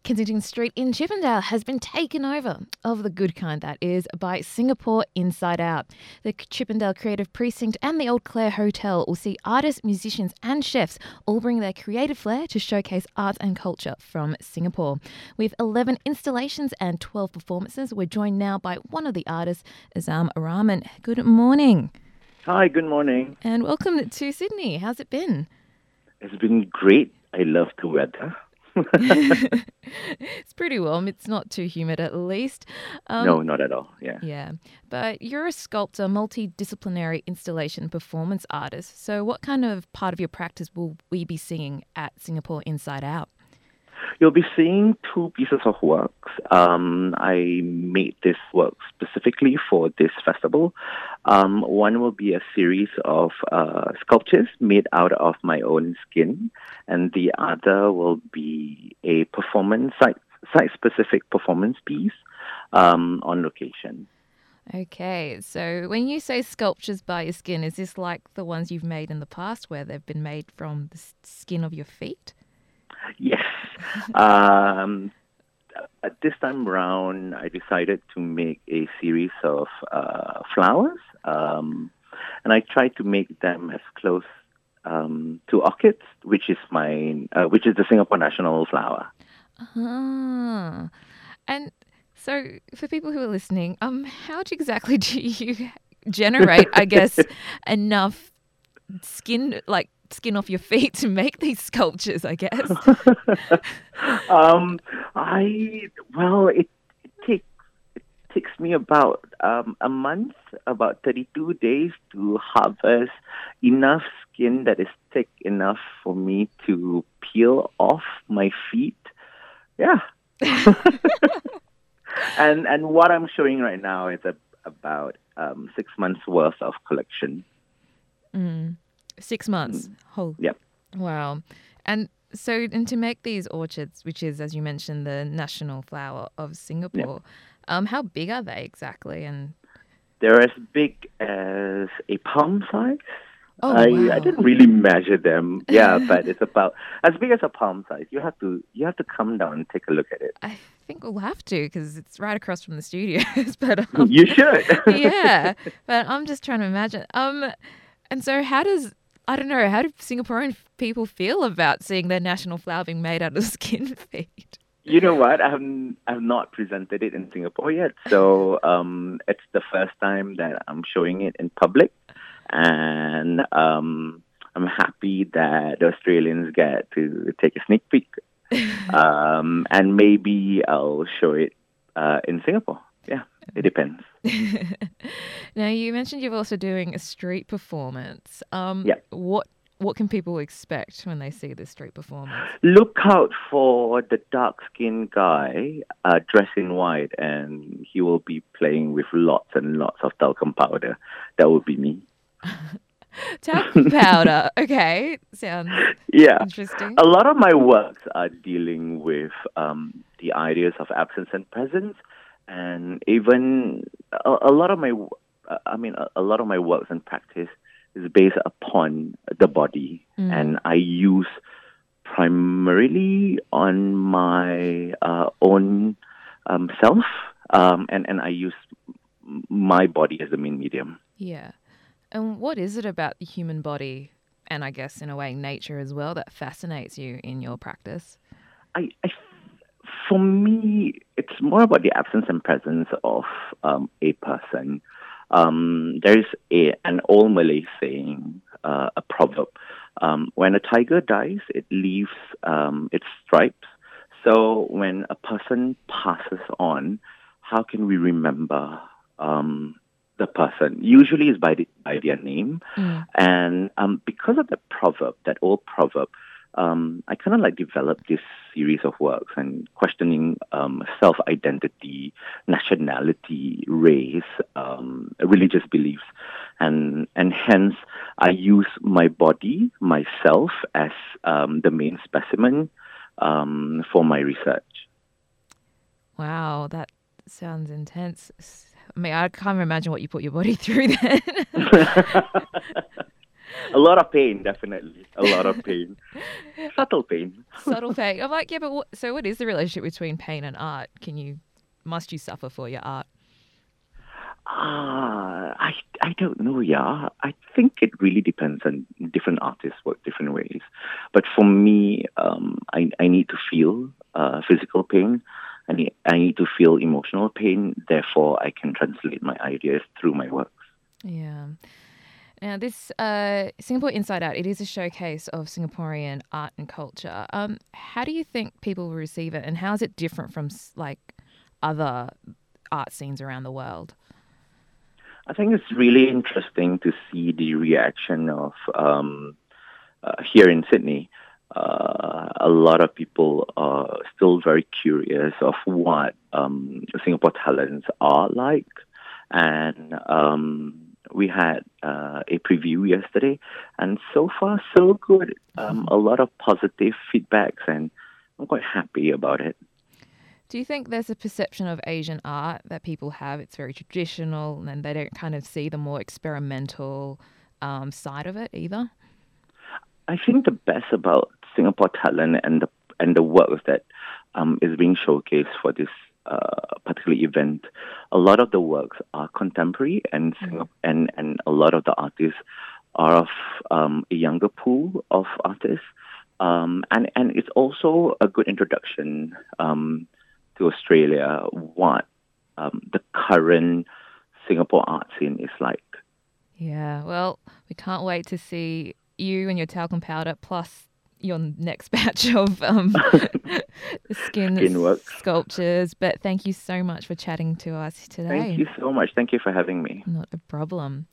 Kensington Street in Chippendale has been taken over, of the good kind that is, by Singapore Inside Out. The Chippendale Creative Precinct and the Old Clare Hotel will see artists, musicians and chefs all bring their creative flair to showcase arts and culture from Singapore. With 11 installations and 12 performances, we're joined now by one of the artists, Azam Rahman. Good morning. Hi, good morning. And welcome to Sydney. How's it been? It's been great. I love the weather. It's pretty warm. It's not too humid, at least. No, not at all. Yeah. Yeah. But you're a sculptor, multidisciplinary installation performance artist. So what kind of part of your practice will we be seeing at Singapore Inside Out? You'll be seeing two pieces of works. I made this work specifically for this festival. One will be a series of sculptures made out of my own skin, and the other will be a performance, site-specific performance piece on location. Okay, so when you say sculptures by your skin, is this like the ones you've made in the past where they've been made from the skin of your feet? Yes. This time around, I decided to make a series of flowers, and I tried to make them as close to orchids, which is the Singapore national flower. Ah, and so for people who are listening, how exactly do you generate, I guess, enough skin off your feet to make these sculptures, I guess? It takes me about a month, about 32 days to harvest enough skin that is thick enough for me to peel off my feet. Yeah. and what I'm showing right now is about 6 months worth of collection. 6 months. Yep. Wow. And so, to make these orchids, which is, as you mentioned, the national flower of Singapore, how big are they exactly? And they're as big as a palm size. Oh, wow. I didn't really measure them. Yeah, but it's about as big as a palm size. You have to come down and take a look at it. I think we'll have to because it's right across from the studios. But you should. Yeah, but I'm just trying to imagine. And so how do Singaporean people feel about seeing their national flower being made out of skin feet? You know what? I have not presented it in Singapore yet, so it's the first time that I'm showing it in public, and I'm happy that the Australians get to take a sneak peek, and maybe I'll show it in Singapore. Yeah, it depends. Now, you mentioned you're also doing a street performance. What can people expect when they see this street performance? Look out for the dark-skinned guy dressed in white, and he will be playing with lots and lots of talcum powder. That will be me. Talcum powder. Okay, sounds interesting. A lot of my works are dealing with the ideas of absence and presence. And even a lot of my works and practice is based upon the body, and I use primarily on my own self, and I use my body as the main medium. Yeah, and what is it about the human body, and I guess in a way nature as well, that fascinates you in your practice? For me, it's more about the absence and presence of a person. There's an old Malay saying, a proverb. When a tiger dies, it leaves its stripes. So when a person passes on, how can we remember the person? Usually it's by their name. And because of that old proverb, I kind of developed this series of works and questioning self-identity, nationality, race, religious beliefs, and hence I use my body, myself, as the main specimen for my research. Wow, that sounds intense. I mean, I can't imagine what you put your body through then. A lot of pain, definitely. A lot of pain. Subtle pain. Subtle pain. I'm like, yeah, but so what is the relationship between pain and art? Must you suffer for your art? I don't know. Yeah, I think it really depends on different artists work different ways. But for me, I need to feel physical pain. I need to feel emotional pain. Therefore, I can translate my ideas through my works. Yeah. Now, this Singapore Inside Out, it is a showcase of Singaporean art and culture. How do you think people will receive it, and how is it different from like other art scenes around the world? I think it's really interesting to see the reaction of here in Sydney. A lot of people are still very curious of what Singapore talents are like, and we had a preview yesterday, and so far so good. A lot of positive feedbacks, and I'm quite happy about it. Do you think there's a perception of Asian art that people have? It's very traditional and they don't kind of see the more experimental side of it either? I think the best about Singapore talent and the work that is being showcased for this particular event, a lot of the works are contemporary, and and a lot of the artists are of a younger pool of artists, and it's also a good introduction to Australia, what the current Singapore art scene is like. Yeah, well, we can't wait to see you and your talcum powder plus your next batch of skin Skin work. sculptures. But thank you so much for chatting to us today. Thank you so much. Thank you for having me. Not a problem.